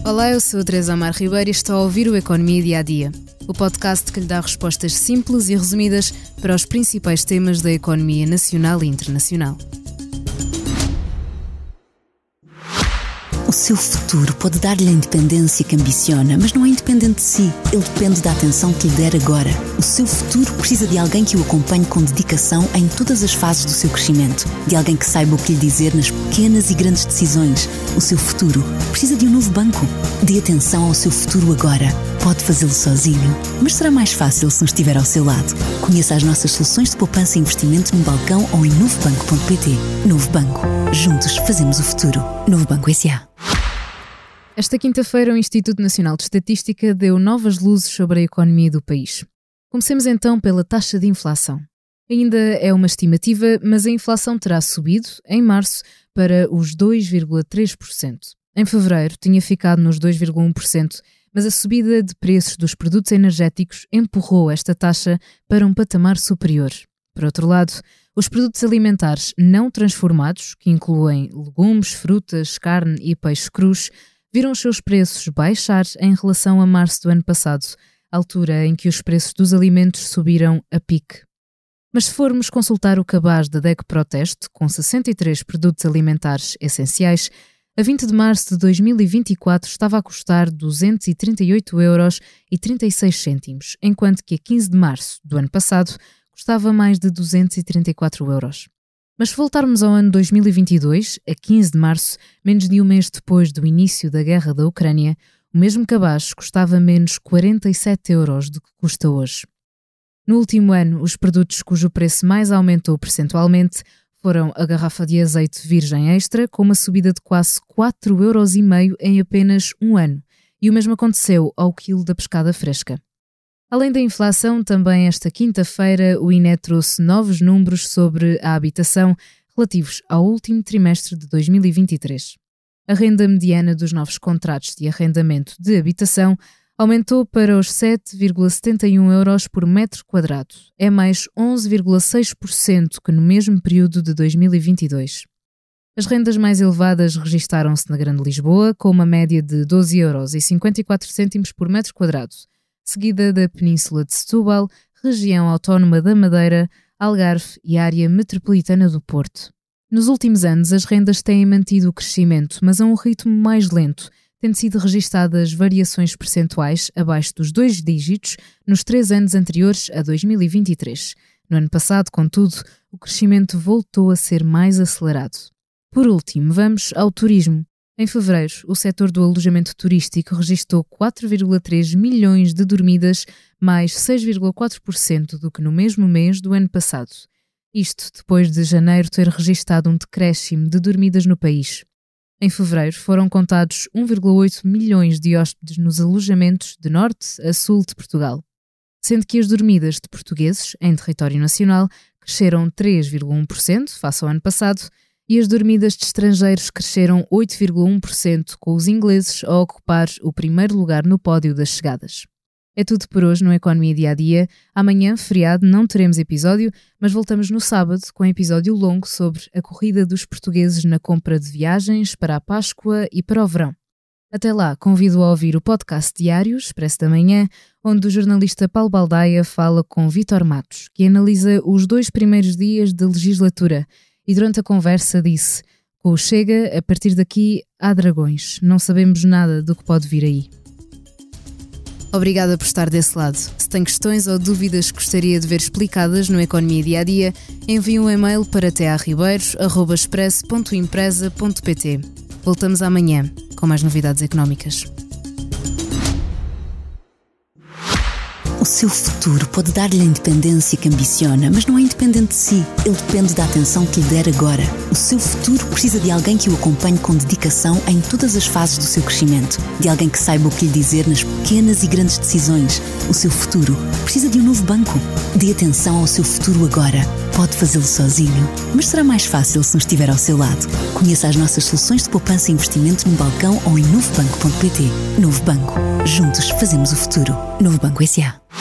Olá, eu sou a Teresa Amar Ribeiro e estou a ouvir o Economia Dia a Dia, o podcast que lhe dá respostas simples e resumidas para os principais temas da economia nacional e internacional. O seu futuro pode dar-lhe a independência que ambiciona, mas não é independente de si. Ele depende da atenção que lhe der agora. O seu futuro precisa de alguém que o acompanhe com dedicação em todas as fases do seu crescimento. De alguém que saiba o que lhe dizer nas pequenas e grandes decisões. O seu futuro precisa de um novo banco. Dê atenção ao seu futuro agora. Pode fazê-lo sozinho, mas será mais fácil se nos estiver ao seu lado. Conheça as nossas soluções de poupança e investimento no balcão ou em novobanco.pt. Novo Banco. Juntos fazemos o futuro. Novo Banco S.A. Esta quinta-feira, o Instituto Nacional de Estatística deu novas luzes sobre a economia do país. Comecemos então pela taxa de inflação. Ainda é uma estimativa, mas a inflação terá subido, em março, para os 2,3%. Em fevereiro tinha ficado nos 2,1%, mas a subida de preços dos produtos energéticos empurrou esta taxa para um patamar superior. Por outro lado, os produtos alimentares não transformados, que incluem legumes, frutas, carne e peixe crus, viram os seus preços baixar em relação a março do ano passado, altura em que os preços dos alimentos subiram a pique. Mas se formos consultar o cabaz da DEC Proteste, com 63 produtos alimentares essenciais, a 20 de março de 2024 estava a custar 238,36€, enquanto que a 15 de março do ano passado custava mais de 234€. Mas se voltarmos ao ano 2022, a 15 de março, menos de um mês depois do início da guerra da Ucrânia, o mesmo cabaz custava menos 47€ do que custa hoje. No último ano, os produtos cujo preço mais aumentou percentualmente foram a garrafa de azeite virgem extra, com uma subida de quase 4,5€ em apenas um ano, e o mesmo aconteceu ao quilo da pescada fresca. Além da inflação, também esta quinta-feira o INE trouxe novos números sobre a habitação relativos ao último trimestre de 2023. A renda mediana dos novos contratos de arrendamento de habitação aumentou para os 7,71€ por metro quadrado. É mais 11,6% que no mesmo período de 2022. As rendas mais elevadas registaram-se na Grande Lisboa, com uma média de 12,54€ por metro quadrado, seguida da Península de Setúbal, região autónoma da Madeira, Algarve e área metropolitana do Porto. Nos últimos anos, as rendas têm mantido o crescimento, mas a um ritmo mais lento, tendo sido registadas variações percentuais abaixo dos 2 dígitos nos 3 anos anteriores a 2023. No ano passado, contudo, o crescimento voltou a ser mais acelerado. Por último, vamos ao turismo. Em fevereiro, o setor do alojamento turístico registrou 4,3 milhões de dormidas, mais 6,4% do que no mesmo mês do ano passado. Isto depois de janeiro ter registrado um decréscimo de dormidas no país. Em fevereiro foram contados 1,8 milhões de hóspedes nos alojamentos de norte a sul de Portugal, sendo que as dormidas de portugueses em território nacional cresceram 3,1% face ao ano passado, e as dormidas de estrangeiros cresceram 8,1%, com os ingleses a ocupar o primeiro lugar no pódio das chegadas. É tudo por hoje no Economia Dia a Dia. Amanhã, feriado, não teremos episódio, mas voltamos no sábado com um episódio longo sobre a corrida dos portugueses na compra de viagens para a Páscoa e para o verão. Até lá, convido a ouvir o podcast diário, Expresso da Manhã, onde o jornalista Paulo Baldaia fala com Vítor Matos, que analisa os 2 primeiros dias da legislatura. E durante a conversa disse: com o Chega, a partir daqui há dragões. Não sabemos nada do que pode vir aí. Obrigada por estar desse lado. Se tem questões ou dúvidas que gostaria de ver explicadas no Economia Dia a Dia, envie um e-mail para tearribeiros@expresso.empresa.pt. Voltamos amanhã com mais novidades económicas. O seu futuro pode dar-lhe a independência que ambiciona, mas não é independente de si. Ele depende da atenção que lhe der agora. O seu futuro precisa de alguém que o acompanhe com dedicação em todas as fases do seu crescimento. De alguém que saiba o que lhe dizer nas pequenas e grandes decisões. O seu futuro precisa de um novo banco. Dê atenção ao seu futuro agora. Pode fazê-lo sozinho, mas será mais fácil se nos estiver ao seu lado. Conheça as nossas soluções de poupança e investimento no balcão ou em novobanco.pt. Novo Banco. Juntos fazemos o futuro. Novo Banco S.A.